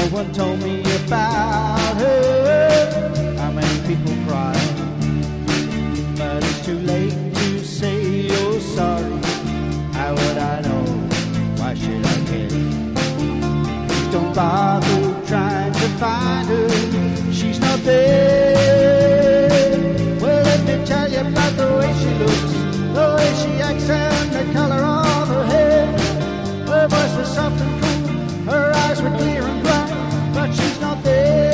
one told me about her. How many people cry, but it's too late to say you're sorry. How would I know? Why should I care? Please don't bother trying to find her. She's not there. Well, let me tell you about the way she looks, the way she acts and the color of her hair. Her voice was soft and cool, her eyes were clear and bright, but she's not there.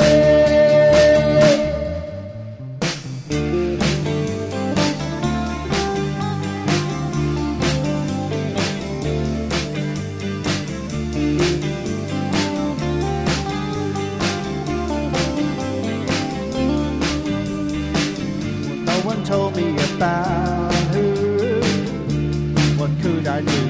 No one told me about her. What could I do?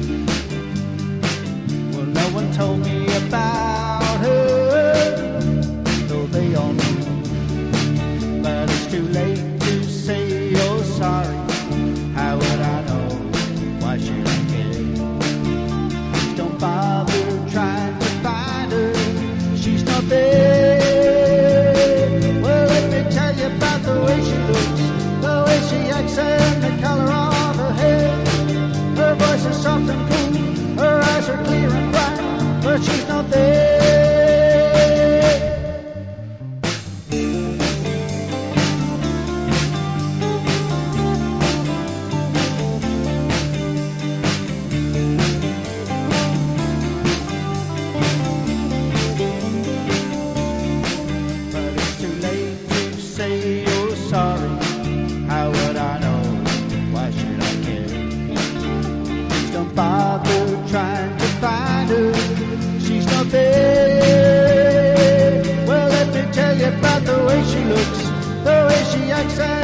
Well, no one told me about her, though they all knew. But it's too late to say you're sorry. How would I know? Why should I care? Please don't bother trying to find her. She's not there. Well, let me tell you about the way she looks, the way she acts and the color of her hair. Her voice is soft and cool, her eyes are clear and bright, but she's not there. But it's too late to say you're sorry. How would I know? Why should I care? Please don't bother trying to find her. She's not there. Well, let me tell you about the way she looks, the way she acts.